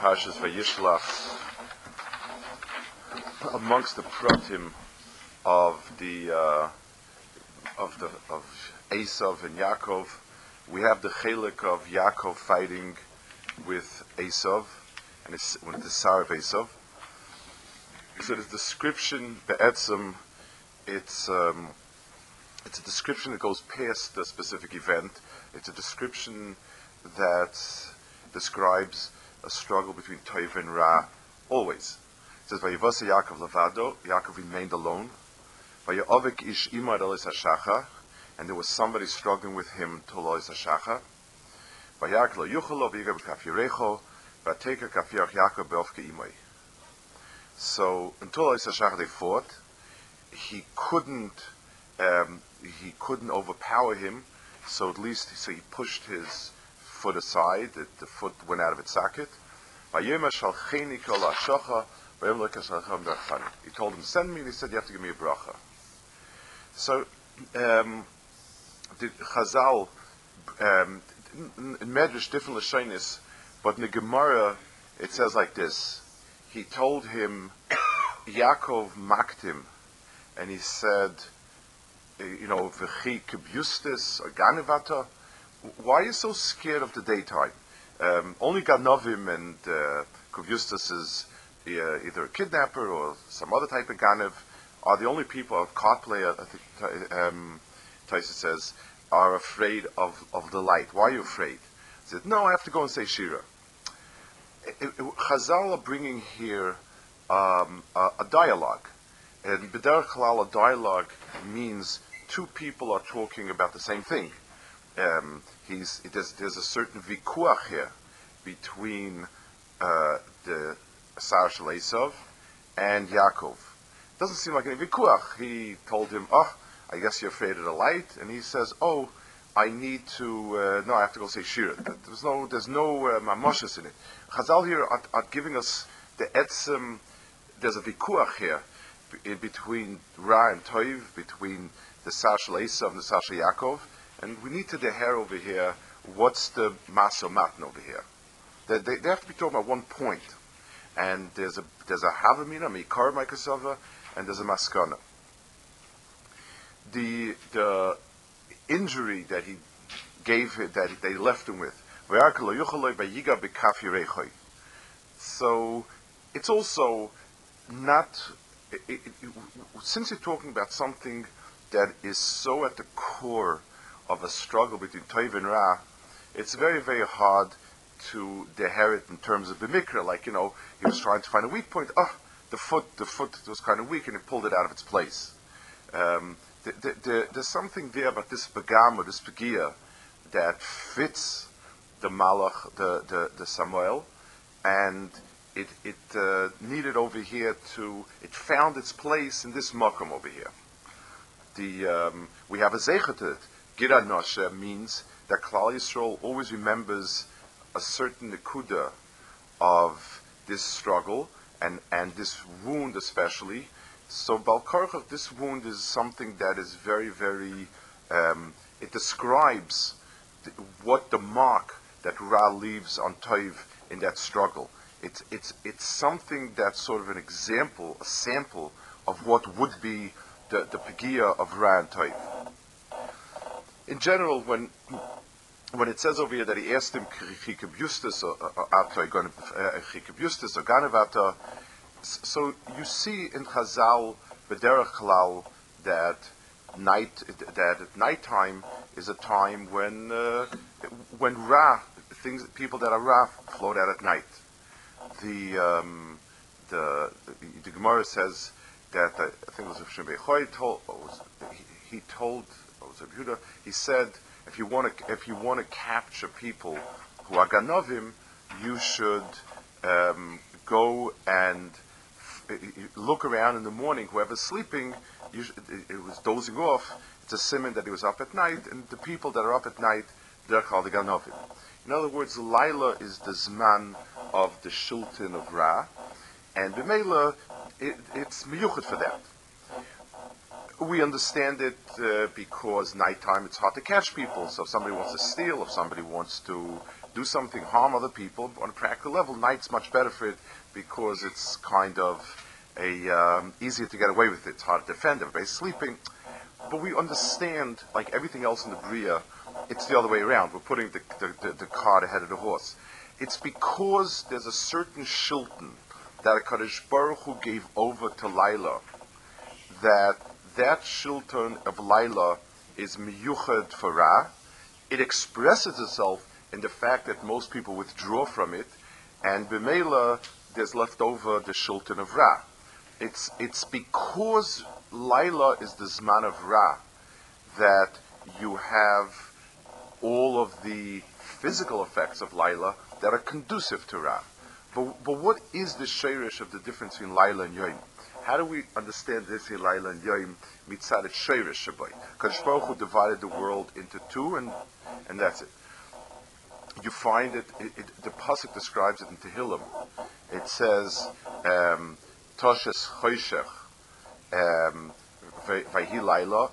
Parshas Vayishlach, amongst the pratim of Esav and Yaakov, we have the chelik of Yaakov fighting with Esav and with the Sar of Esav. So the description, be'etzem, it's a description that goes past the specific event. It's a description that describes a struggle between Toiv and Ra, always. It says, Vayivasa Yaakov levado, Yaakov remained alone. Vayavik ish imad elis hashacha, and there was somebody struggling with him to elis hashacha. Vayak lo yuchalo v'yiga b'kaf yirecho, v'ateka kaf yarach Yaakov be'ofke imay. So until elis hashacha they fought. He couldn't overpower him. So at least he pushed his foot aside. The foot went out of its socket. He told him, send me, and he said, you have to give me a bracha. So the Chazal, in Medrash, different Lashonis, but in the Gemara, it says like this. He told him, Yaakov mocked him, and he said, V'chi kibustis or ganevata. Why are you so scared of the daytime? Only Ganovim and Kuvustis is either a kidnapper or some other type of Ganev are the only people, a card player, I think Taisa says, are afraid of the light. Why are you afraid? He said, no, I have to go and say Shira. Chazal are bringing here a dialogue. And B'derech Klal, a dialogue means two people are talking about the same thing. There's a certain vikuach here between the Sar Shel Esav and Yaakov. It doesn't seem like any vikuach. He told him, I guess you're afraid of the light. And he says, I need to, no, I have to go say Shira. There's no mamoshes in it. Chazal here are giving us the etzem. There's a vikuach here in between Ra and Toiv, between the Sar Shel Esav and the Sar Shel Yaakov. And we need to deher over here, what's the maso matn over here? They have to be talking about one point. And there's a havamina, mikar maikasava, and there's a maskana. The injury that he gave, that they left him with, so it's also not, since you're talking about something that is so at the core of a struggle between Toiv and Ra, it's very, very hard to deher it in terms of the mikra. Like, he was trying to find a weak point. The foot was kind of weak, and he pulled it out of its place. There's something there about this bagam or this pagia that fits the malach, the Samuel, and it needed over here it found its place in this makom over here. We have a zeichet to it. Gira Noshe means that Klal Yisrael always remembers a certain nekuda of this struggle and this wound especially. So Balkarchach, this wound is something that is very, very, it describes what the mark that Ra leaves on Toiv in that struggle. It's something that's sort of an example, a sample of what would be the pagia of Ra and Toiv. In general, when it says over here that he asked him chikabustis or ganevata, so you see in Chazal b'derech klal that at nighttime is a time when Ra, people that are Ra float out at night. The Gemara says that I think it was Rav Shimon Bechoi he said, if you want to capture people who are ganovim, you should go and look around in the morning. Whoever's sleeping, it was dozing off. It's a siman that he was up at night, and the people that are up at night, they're called the ganovim. In other words, Laila is the zman of the shultin of Ra, and b'meila, it's miyuchet for that. We understand it because nighttime it's hard to catch people. So if somebody wants to steal, if somebody wants to do something, harm other people. On a practical level, night's much better for it because it's kind of easier to get away with it. It's hard to defend. Everybody's sleeping. But we understand, like everything else in the Bria, it's the other way around. We're putting the cart ahead of the horse. It's because there's a certain shilton that HaKadosh Baruch Hu gave over to Laila, that shilton of Laila is miyuchad for Ra. It expresses itself in the fact that most people withdraw from it, and b'meila there's left over the shilton of Ra. It's because Laila is the Zman of Ra that you have all of the physical effects of Laila that are conducive to Ra. But what is the sheirish of the difference between Laila and Yom? How do we understand this in Laila and Yom mitzad et sheirish shabai? Kadosh Baruch Hu divided the world into two, and that's it. You find it the pasuk describes it in Tehillim. It says, Toshes choshech, vayhi Laila.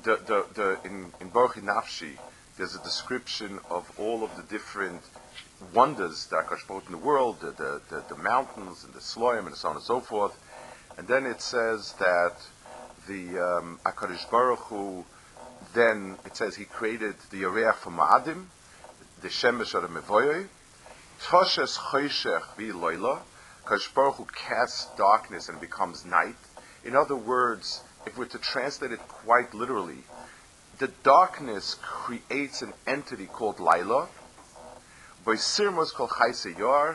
In Baruch Nafshi, there's a description of all of the different wonders that are both in the world, the mountains and the Sloim and so on and so forth. And then it says that the HaKadosh Baruch Hu, then it says he created the Yareach from Ma'adim, the Shemesh of the Mevoyoi, Toshes Choshech vi Loila, HaKadosh Baruch Hu casts darkness and becomes night. In other words, if we're to translate it quite literally, the darkness creates an entity called Laila. Boisirmos kol chayse yar.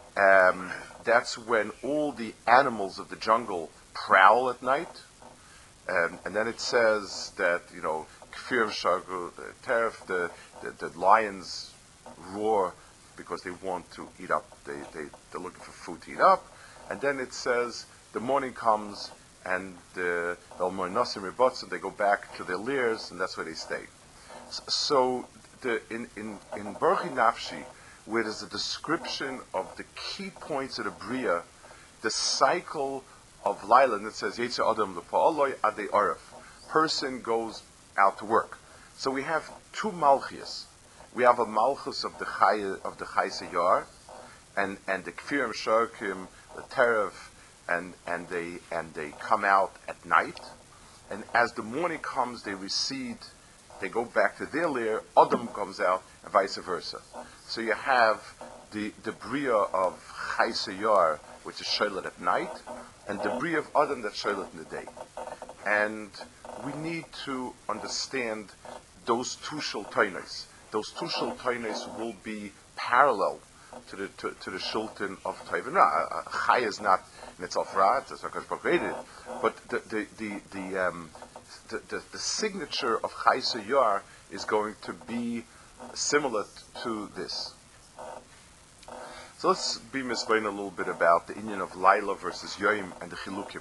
That's when all the animals of the jungle prowl at night. And then it says that, kfir shagu, the terf, the lions roar because they want to eat up. They're looking for food to eat up. And then it says the morning comes and the Nosim Ribotzim, they go back to their lairs, and that's where they stay. So in Baruch Nafshi, where there's a description of the key points of the Bria, the cycle of Laila, and it says Yetzer Adam L'Pa'aloi Adei Arif. Person goes out to work. So we have two Malchias. We have a Malchus of the Chayse Yar, and the Kfirim Sharkim, the Terev, and they come out at night, and as the morning comes, they recede, they go back to their lair. Adam comes out, and vice versa. So you have the bria of Chayse Yar, which is sholet at night, and the bria of Adam that's sholet in the day. And we need to understand those two shultonos. Those two shultonos will be parallel to the shulton of Tov and Ra. Chay is not in itself Ra, it's HaKadosh created, but the signature of Chayse Yar is going to be similar to this. So let's be misplain a little bit about the inyan of Laila versus Yom and the Chilukim.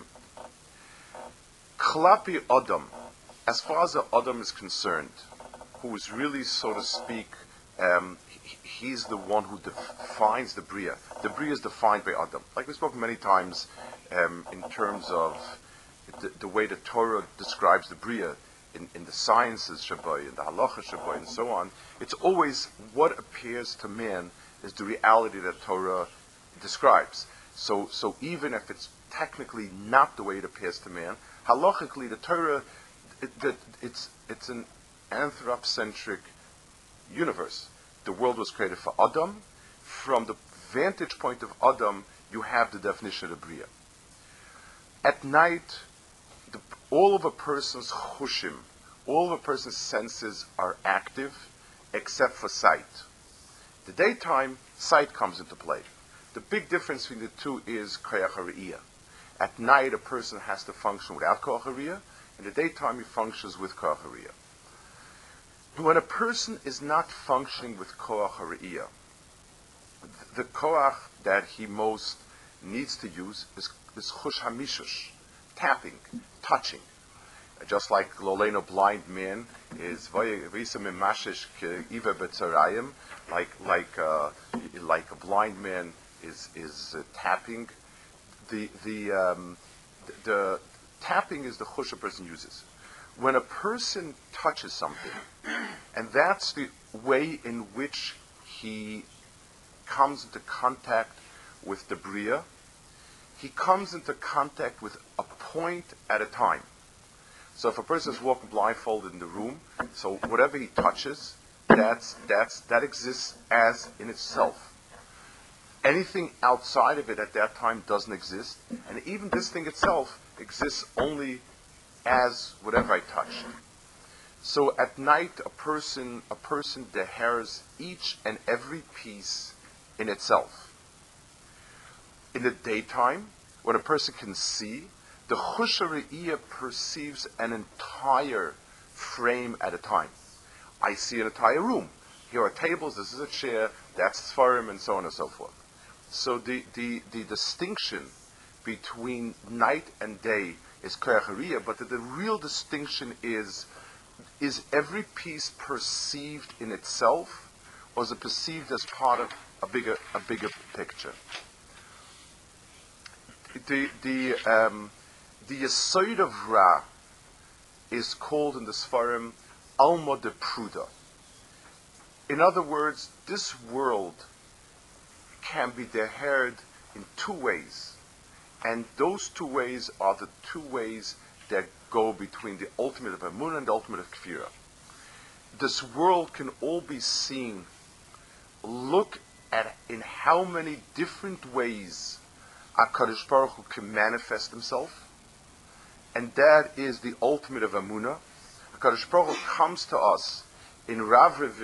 Klapi Adam, as far as the Adam is concerned, who is really, so to speak, he's the one who defines the Bria. The Bria is defined by Adam. Like we spoke many times in terms of the way the Torah describes the Bria in the sciences Shabbai, in the Halacha Shabbai, and so on. It's always what appears to man is the reality that Torah describes. So even if it's technically not the way it appears to man, halachically the Torah, it's an anthropocentric universe. The world was created for Adam. From the vantage point of Adam, you have the definition of the Bria. At night, all of a person's chushim, all of a person's senses are active, except for sight. The daytime, sight comes into play. The big difference between the two is koyach hariyah. At night, a person has to function without koyach hariyah. In the daytime, he functions with koyach hariyah. When a person is not functioning with koach hariyah, the koach that he most needs to use is chush hamishush, tapping, touching. Just like Loleno blind man is v'yisa mimashish iva betzarayim, like a blind man is tapping. The tapping is the chush a person uses. When a person touches something, and that's the way in which he comes into contact with the Bria. He comes into contact with a point at a time. So if a person is walking blindfolded in the room, so whatever he touches, that exists as in itself. Anything outside of it at that time doesn't exist, and even this thing itself exists only as whatever I touched. So at night, a person deheres each and every piece in itself. In the daytime, when a person can see, the Chusha Re'iyah perceives an entire frame at a time. I see an entire room. Here are tables, this is a chair, that's Sfarim, and so on and so forth. So the distinction between night and day is Koyach HaRiyah, but the real distinction is every piece perceived in itself, or is it perceived as part of a bigger picture? The Yesod of Ra is called in the Sfarim Alma de Pruda. In other words, this world can be dehered in two ways, and those two ways are the two ways that go between the ultimate of Emunah and the ultimate of Kfirah. This world can all be seen. Look at in how many different ways HaKadosh Baruch Hu can manifest himself, and that is the ultimate of Emunah. HaKadosh Baruch Hu comes to us in Ravriv,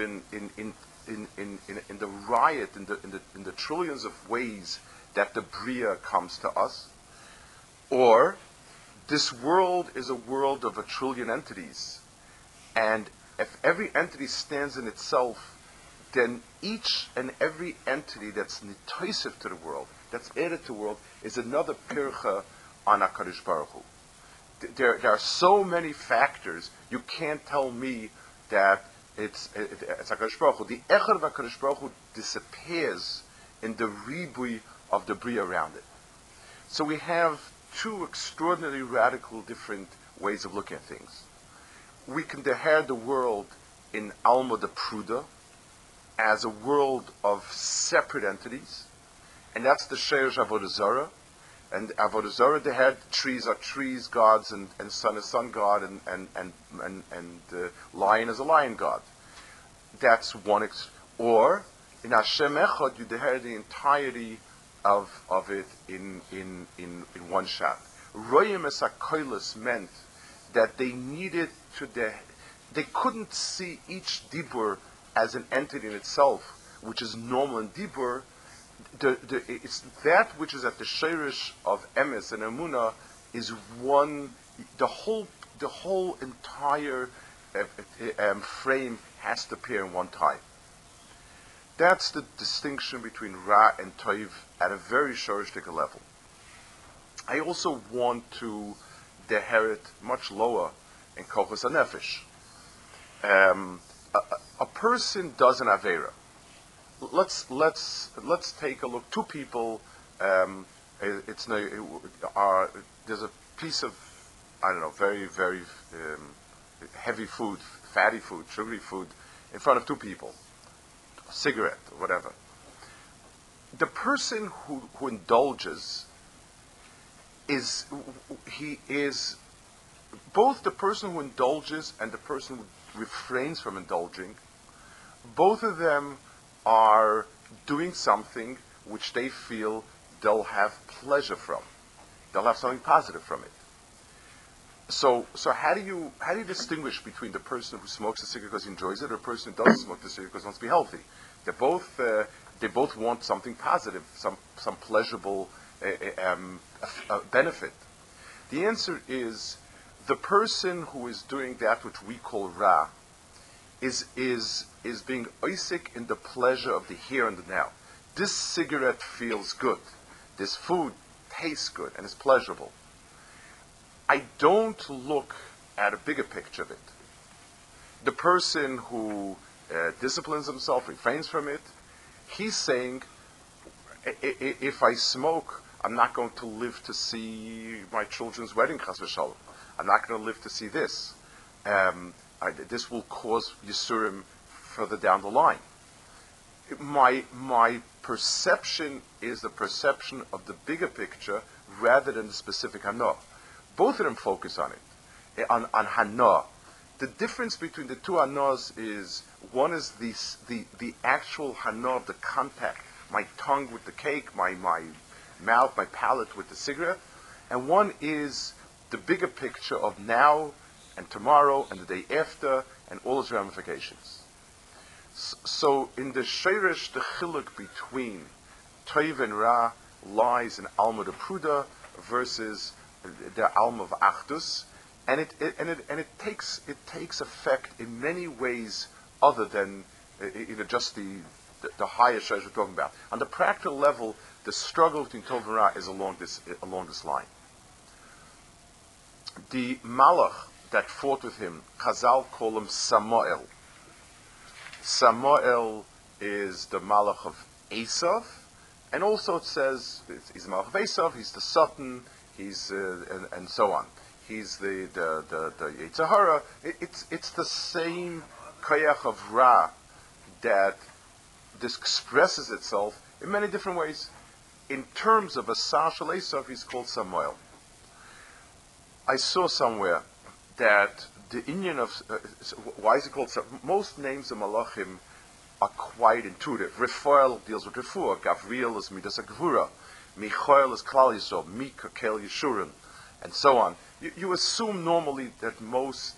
in the riot, in the trillions of ways that the Bria comes to us, or this world is a world of a trillion entities, and if every entity stands in itself, then each and every entity that's nitoisiv to the world, that's added to the world, is another pircha on HaKadosh Baruch Hu. There are so many factors, you can't tell me that it's HaKadosh Baruch Hu. The Echad of HaKadosh Baruch Hu disappears in the ribui of the Bria around it. So we have two extraordinarily radical different ways of looking at things. We can deher the world in Alma de Pruda as a world of separate entities, and that's the Sheirish Avodah Zarah. And Avodah Zarah, the trees are trees gods, and sun is sun god, and lion is a lion god. That's one. Or in Hashem Echad, you deher the entirety of it in one shot. Royim es HaKoilos meant that they needed to they couldn't see each dibur as an entity in itself, which is normal in dibur. It's that which is at the sheirish of emes and emunah is one. The whole entire frame has to appear in one time. That's the distinction between Ra and Toiv at a very shorishtik level. I also want to deher it much lower in Kochos HaNefesh. A person does an Avera. Let's take a look. Two people. There's a piece of, I don't know, very very heavy food, fatty food, sugary food, in front of two people. A cigarette or whatever. The person who indulges is both the person who indulges and the person who refrains from indulging. Both of them are doing something which they feel they'll have pleasure from. They'll have something positive from it. So how do you distinguish between the person who smokes a cigarette because he enjoys it, or a person who doesn't smoke the cigarette because he wants to be healthy? They both want something positive, some pleasurable benefit. The answer is the person who is doing that which we call Ra is being oisik in the pleasure of the here and the now. This cigarette feels good. This food tastes good and is pleasurable. I don't look at a bigger picture of it. The person who disciplines himself, refrains from it, he's saying, if I smoke, I'm not going to live to see my children's wedding, chas v'shalom. I'm not going to live to see this. This will cause Yisurim further down the line. My perception is the perception of the bigger picture rather than the specific hana. Both of them focus on it, on hana. The difference between the two hanas is one is the actual hana of the contact, my tongue with the cake, my mouth, my palate with the cigarette, and one is the bigger picture of now and tomorrow and the day after and all its ramifications. So in the Sheirish, the chiluk between Toiv and Ra lies in Alma de Pruda versus the Alma of Achdus, and it takes effect in many ways other than just the higher Sheirish we're talking about. On the practical level, the struggle between Tov and Ra is along this line. The Malach that fought with him, Chazal call him Samael. Samael is the Malach of Esav, and also it says he's the Malach of Esav, he's the Satan, he's and so on. He's the Yetzer Hara. It's the same Koyach of Ra that this expresses itself in many different ways. In terms of a Shal Esav, he's called Samael. I saw somewhere that the Indian of why is it called? Most names of Malachim are quite intuitive. Raphael deals with Refuah, Gavriel is Midas Gvura, Michael is Klal Yisrael, Mika Kel Yeshurun, and so on. You assume normally that most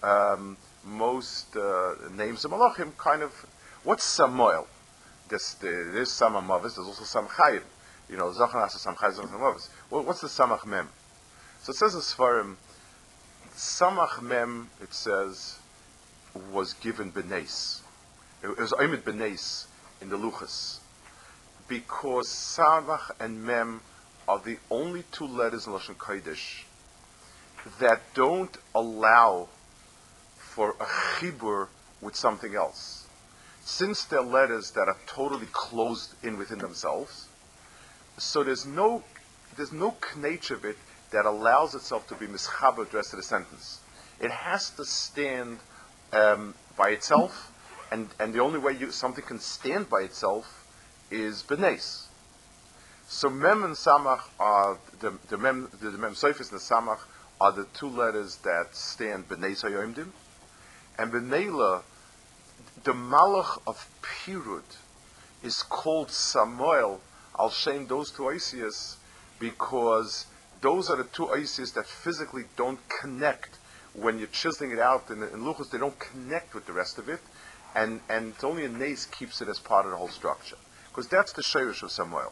names of Malachim kind of. What's Samuel? There's Samach Mavis. There's also Samach Chayim. Zachan has Samach Chayim, Samach Mavis. What's the Samach Mem? So it says in Sfarim, Samach Mem, it says, was given Benes. It was Oimid Benes in the Luchas. Because Samach and Mem are the only two letters in Lashon Kodesh that don't allow for a chibur with something else. Since they're letters that are totally closed in within themselves, so there's no knetch of it that allows itself to be mischaber with the rest of the sentence. It has to stand by itself, and the only way something can stand by itself is benes. So mem and samach are the mem soifis and the samach are the two letters that stand benes hayoimdim, and benela, the malach of pirud, is called Samuel al shem those two Isias because those are the two Isis that physically don't connect. When you're chiseling it out in Luchos, they don't connect with the rest of it, and it's only a Nes keeps it as part of the whole structure. Because that's the Sheirish of Samuel.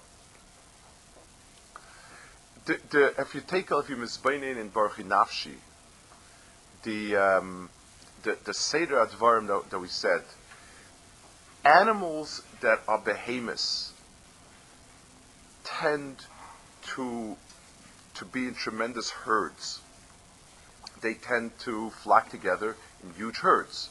If you misbainin in Baruch Nafshi, the Seder Advarim that we said, animals that are behemoths tend to be in tremendous herds. They tend to flock together in huge herds.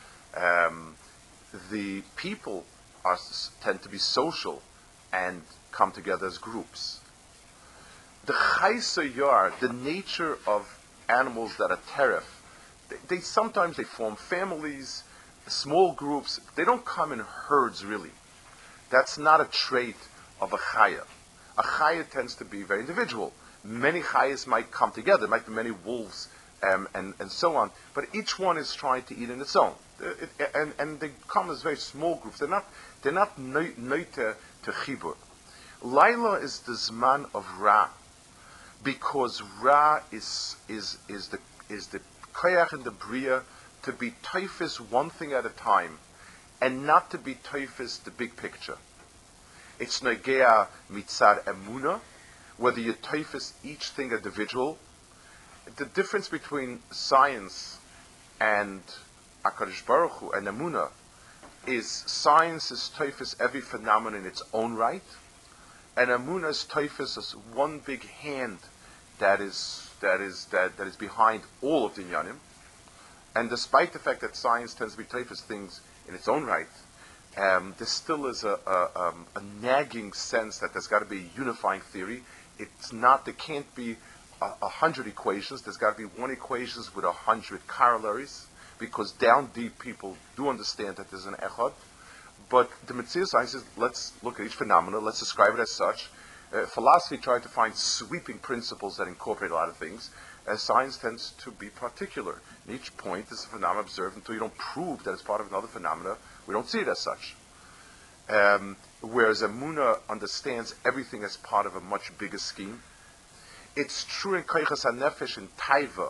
The people tend to be social and come together as groups. The Chaysa Yar, the nature of animals that are teref, they sometimes form families, small groups. They don't come in herds really. That's not a trait of a chaya. A chaya tends to be very individual. Many chayas might come together. There might be many wolves and so on. But each one is trying to eat in its own. And they come as very small groups. They're not noite to chibur. Laila is the zman of Ra, because Ra is the koyach and the bria to be toifis one thing at a time, and not to be toifis the big picture. It's negea mitzad emuna, whether you toifis each thing individual. The difference between science and HaKadosh Baruch Hu and emuna is science is toifis every phenomenon in its own right, and emuna is toifis as one big hand that is behind all of the inyanim. And despite the fact that science tends to be toifis things in its own right, there still is a nagging sense that there's got to be a unifying theory. It's not. There can't be 100 equations. There's got to be one equation with 100 corollaries, because down deep people do understand that there's an echad. But the Mitzvah science says, let's look at each phenomena, let's describe it as such. Philosophy tried to find sweeping principles that incorporate a lot of things, as science tends to be particular. In each point is a phenomenon observed until you don't prove that it's part of another phenomena, we don't see it as such. Whereas Emunah understands everything as part of a much bigger scheme. It's true in Koichas HaNefesh and Taiva.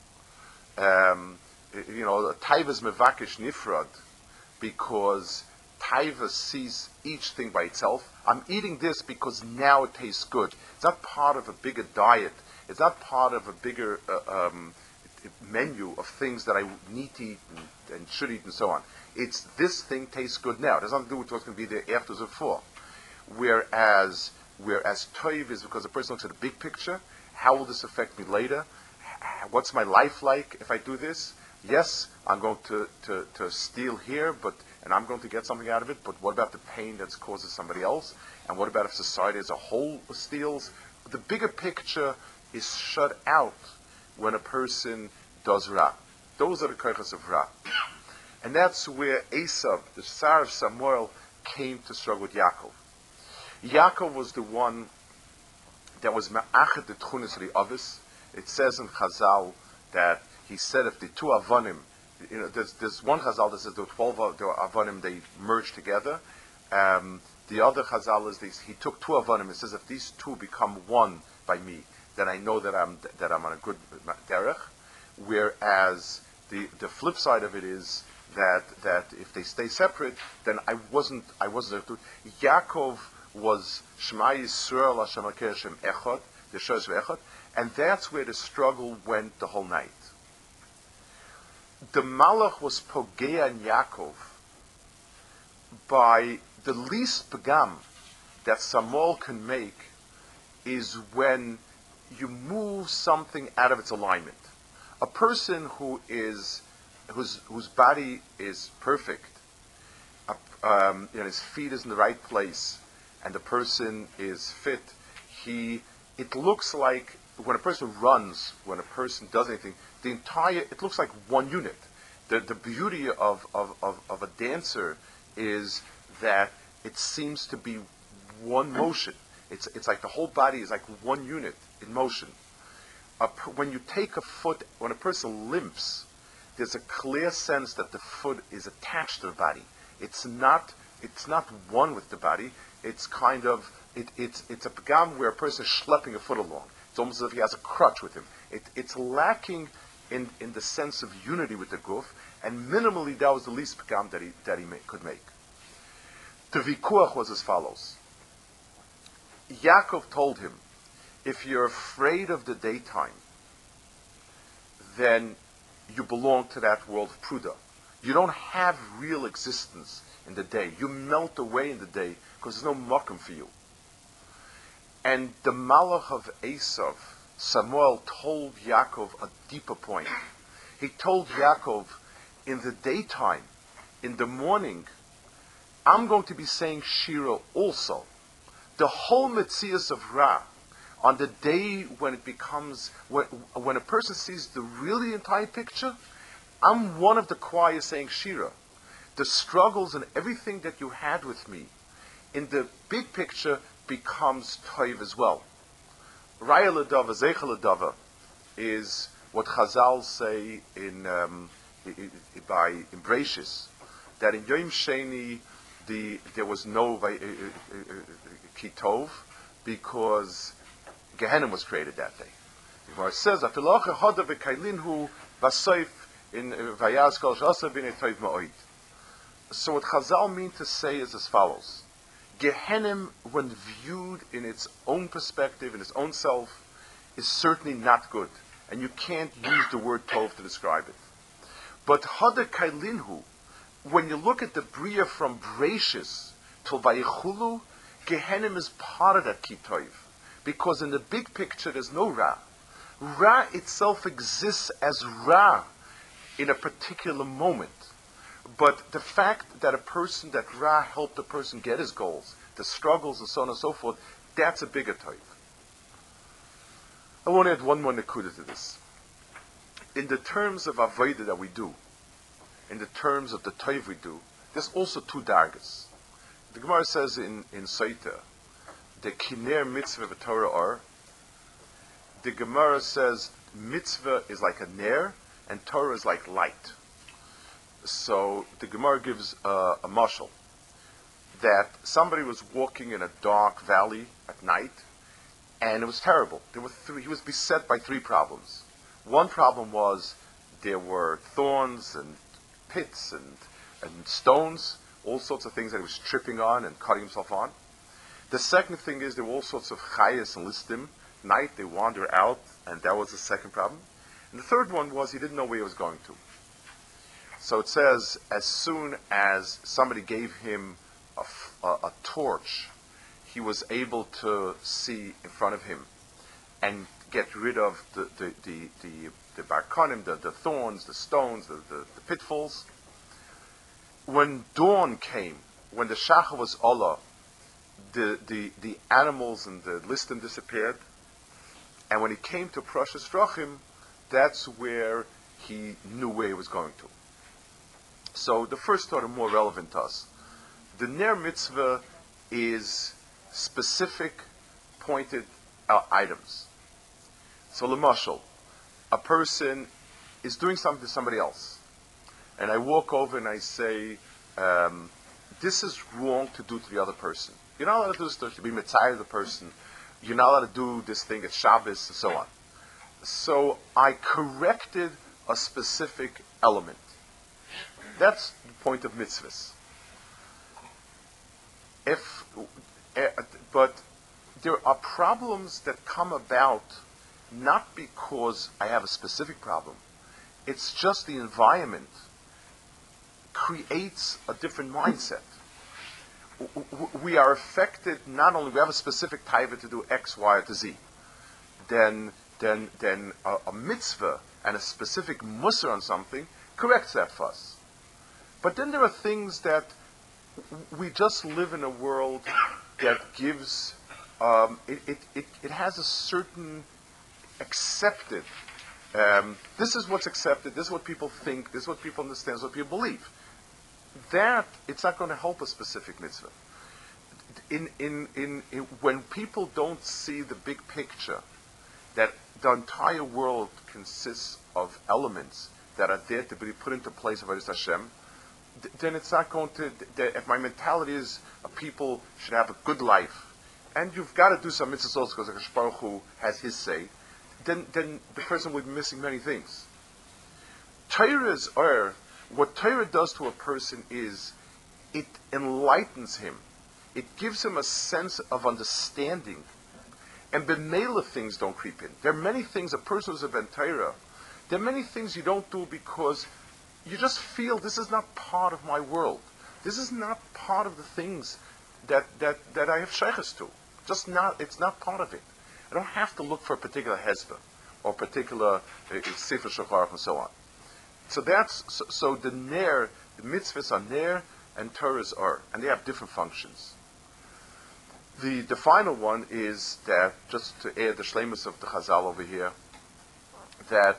Taiva is Mevakish Nifrad, because Taiva sees each thing by itself. I'm eating this because now it tastes good. It's not part of a bigger diet. It's not part of a bigger menu of things that I need to eat and should eat and so on. It's this thing tastes good now. It has nothing to do with what's going to be there after or before. Whereas Toiv is because the person looks at the big picture. How will this affect me later? What's my life like if I do this? Yes, I'm going to steal here, and I'm going to get something out of it, but what about the pain that causes somebody else? And what about if society as a whole steals? The bigger picture is shut out when a person does Ra. Those are the koichas of Ra. And that's where Esav, the son of Samuel, came to struggle with Yaakov. Yaakov was the one that was ma'achet the tchunas of the others. It says in Chazal that he said if the two Avanim, there's one Chazal that says the 12 Avanim, they merged together. The other Chazal is he took two Avanim. It says if these two become one by me, then I know that I'm on a good derech. Whereas the flip side of it is that if they stay separate, then I wasn't. Yaakov was Shema Yisrael Hashem Elokeinu Hashem Echad, the Shosh Echad, and that's where the struggle went the whole night. The Malach was Pogea in Yaakov by the least pagam that Samuel can make is when you move something out of its alignment. A person whose body is perfect, his feet is in the right place, and the person is fit. It looks like when a person runs, when a person does anything, it looks like one unit. The beauty of a dancer is that it seems to be one motion. It's like the whole body is like one unit in motion. When you take a foot, when a person limps, there's a clear sense that the foot is attached to the body. It's not one with the body. It's kind of it's a pagam where a person is schlepping a foot along. It's almost as if he has a crutch with him. It's lacking in the sense of unity with the guf, and minimally that was the least pagam that he could make. The vikuach was as follows. Yaakov told him, if you're afraid of the daytime, then you belong to that world of Pruda. You don't have real existence in the day. You melt away in the day because there's no makom for you. And the Malach of Esav, Samuel, told Yaakov a deeper point. He told Yaakov, in the daytime, in the morning, I'm going to be saying Shira also. The whole Metzias of Ra, on the day when it becomes, when a person sees the really entire picture, I'm one of the choir saying Shira. The struggles and everything that you had with me, in the big picture, becomes toiv as well. Raya Ladava, Zeicha Ladava, is what Chazal say in Brachos, that in Yom Sheni there was no kitov because Gehenna was created that day. The Gemara says, "Afilocha hoda v'kailinhu v'soif in vayaz kol shasa b'nei toiv ma'oid." So what Chazal mean to say is as follows: Gehenna, when viewed in its own perspective, in its own self, is certainly not good, and you can't use the word tov to describe it. But hoda kailinhu, when you look at the bria from Brachos till Vayichulu, Gehenna is part of that kitov. Because in the big picture, there's no Ra. Ra itself exists as Ra in a particular moment. But the fact that that Ra helped a person get his goals, the struggles and so on and so forth, that's a bigger type. I want to add one more nekuda to this. In the terms of avodah that we do, in the terms of the toiv we do, there's also two dargas. The Gemara says in Soita, the kiner mitzvah v'torah or. The Gemara says mitzvah is like a ner and Torah is like light. So the Gemara gives a mashal that somebody was walking in a dark valley at night, and it was terrible. He was beset by three problems. One problem was there were thorns and pits and stones, all sorts of things that he was tripping on and cutting himself on. The second thing is there were all sorts of chayas and listim. Night they wander out, and that was the second problem. And the third one was he didn't know where he was going to. So it says, as soon as somebody gave him a torch, he was able to see in front of him and get rid of the barkonim, the thorns, the stones, the pitfalls. When dawn came, when the shachar was Allah, the animals and the listim disappeared. And when he came to Prashas Drachim, that's where he knew where he was going to. So the first thought are more relevant to us. The Ner Mitzvah is specific, pointed items. So Lamashal, a person is doing something to somebody else. And I walk over and I say, this is wrong to do to the other person. You're not allowed to do this to be mitzayir the person. You're not allowed to do this thing at Shabbos and so on. So I corrected a specific element. That's the point of mitzvahs. But there are problems that come about not because I have a specific problem. It's just the environment creates a different mindset. We are affected not only, we have a specific taiva to do X, Y, or to Z. Then a mitzvah and a specific musar on something corrects that for us. But then there are things that we just live in a world that gives, it has a certain accepted, this is what's accepted, this is what people think, this is what people understand, this is what people believe. That, it's not going to help a specific mitzvah. When people don't see the big picture, that the entire world consists of elements that are there to be put into place of Avodas Hashem, then it's not going to, if my mentality is people should have a good life, and you've got to do some mitzvahs also because Hakadosh Baruch Hu has his say, then the person will be missing many things. Torah's what Torah does to a person is it enlightens him. It gives him a sense of understanding. And B'meila things don't creep in. There are many things, a person who's a Ben Torah, there are many things you don't do because you just feel this is not part of my world. This is not part of the things that I have sheikhs to. Just not, it's not part of it. I don't have to look for a particular hezbollah or particular sefer shachar and so on. So so the ner, the mitzvahs are ner and Torahs are, and they have different functions. The final one is that, just to add the shleimus of the Chazal over here, that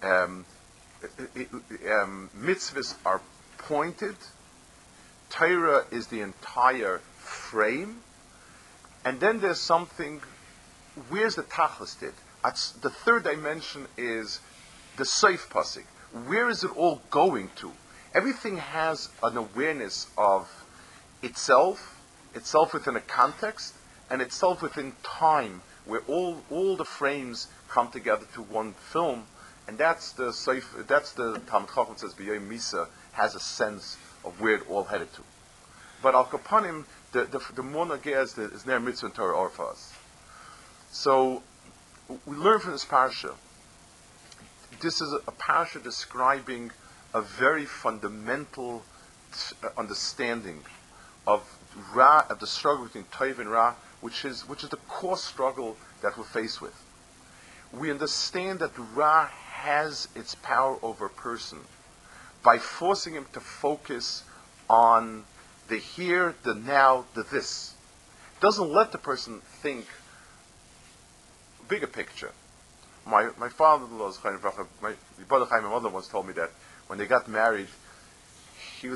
mitzvahs are pointed, Torah is the entire frame, and then there's something, where's the tachlis did? The third dimension is the seif pasik. Where is it all going to? Everything has an awareness of itself within a context, and itself within time, where all the frames come together to one film, and that's the Talmud Chacham says B'yom Misa has a sense of where it all headed to. But Al Kapanim, the more nageh is Ner Mitzvah and Torah or for us. So we learn from this parasha. This is a parasha describing a very fundamental understanding of Ra, of the struggle between Tov and Ra, which is the core struggle that we're faced with. We understand that Ra has its power over a person by forcing him to focus on the here, the now, the this. Doesn't let the person think bigger picture. My father-in-law, my brother Chaim, my mother once told me that when they got married, he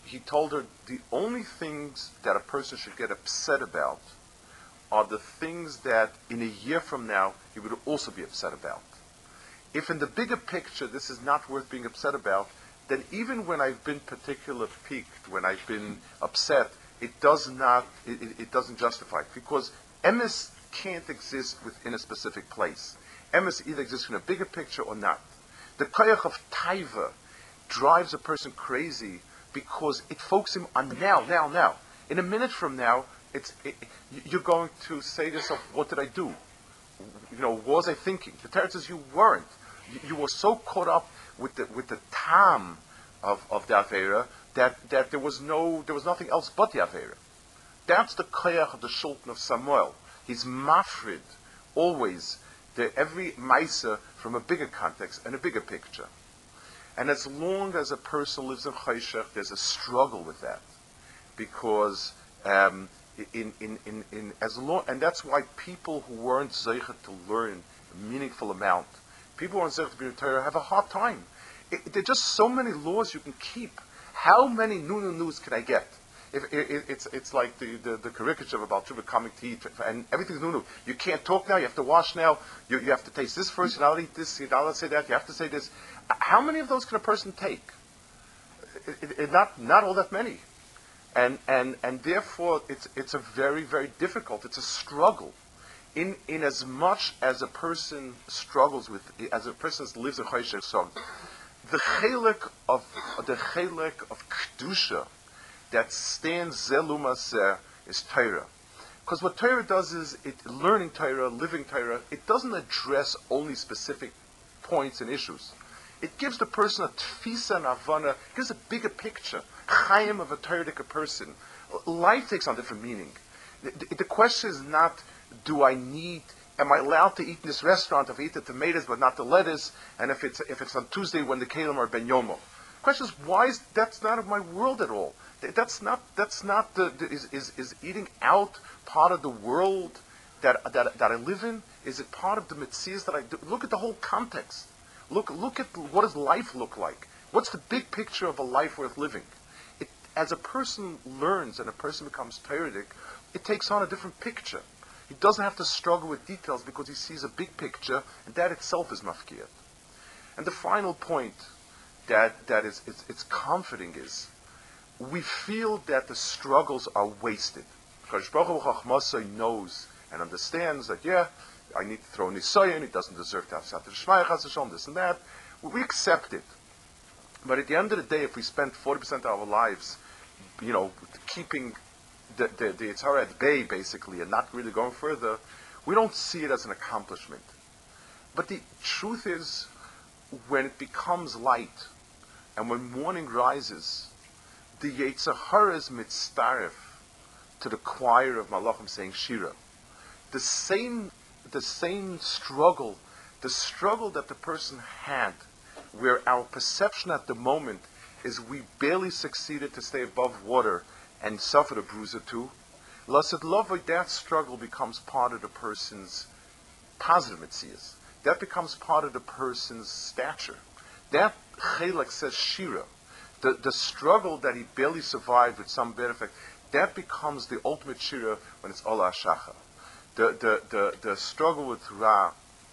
he told her the only things that a person should get upset about are the things that in a year from now he would also be upset about. If in the bigger picture this is not worth being upset about, then even when I've been particularly piqued, when I've been upset, it doesn't justify it. Because emes can't exist within a specific place. Emes either exists in a bigger picture or not. The koyach of taiva drives a person crazy because it focuses him on now. In a minute from now, you're going to say to yourself, what did I do? What was I thinking? The Torah says you weren't. You were so caught up with the tam of the Avera that there was nothing else but the Avera. That's the koyach of the Shulton of Samuel. He's mafrid, always, every Maisa from a bigger context and a bigger picture. And as long as a person lives in Chayshech, there's a struggle with that. Because and that's why people who weren't zeichet to learn a meaningful amount, people who aren't zeichet to be in Torah have a hard time. There are just so many laws you can keep. How many news can I get? It's like the caricature of Baal Tshuva coming to eat, and everything's new. You can't talk now. You have to wash now. You have to taste this first. You're not eat this. You're not say that. You have to say this. How many of those can a person take? Not all that many. And therefore it's a very, very difficult. It's a struggle. In as much as a person struggles with, as a person lives in Chayshech Sog, the chelik of kedusha that stands zeluma is Torah. Because what Torah does is learning Torah, living Torah. It doesn't address only specific points and issues. It gives the person a tfisa and avana, gives a bigger picture, chayim of a Torah person. Life takes on different meaning. The question is not, am I allowed to eat in this restaurant if I eat the tomatoes but not the lettuce, and if it's on Tuesday when the kalim are ben yomo? The question is, that's not of my world at all. That's not is eating out part of the world that I live in? Is it part of the mitzvahs that I do? Look at the whole context. Look at what does life look like? What's the big picture of a life worth living? As a person learns and a person becomes Toradic, it takes on a different picture. He doesn't have to struggle with details because he sees a big picture, and that itself is mafkiyat. And the final point that is it's comforting is we feel that the struggles are wasted. Kadosh Baruch Hu Chachmasai knows and understands that I need to throw nisayon. He doesn't deserve to have Satir Shmaya Chas V'Shalom, this and that. We accept it. But at the end of the day, if we spend 40% of our lives, keeping the Yitzhara at bay, basically, and not really going further, we don't see it as an accomplishment. But the truth is, when it becomes light, and when morning rises, the Yitzhara is mitztaref to the choir of Malachim saying Shira. The same struggle, the struggle that the person had, where our perception at the moment is we barely succeeded to stay above water and suffered a bruise or two, Lasset Lovoi, that struggle becomes part of the person's positive mitzias. That becomes part of the person's stature. That Chelek says Shira. The struggle that he barely survived with some benefit, that becomes the ultimate Shira when it's Olah Shacha. The struggle with Ra,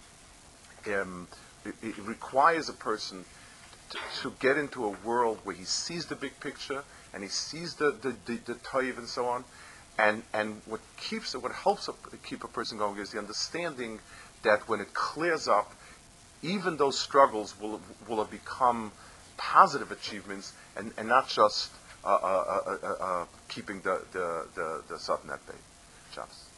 it requires a person to get into a world where he sees the big picture and he sees the toiv and so on, and what helps keep a person going is the understanding that when it clears up, even those struggles will have become positive achievements and not just keeping the Satan at bay. Shabbos.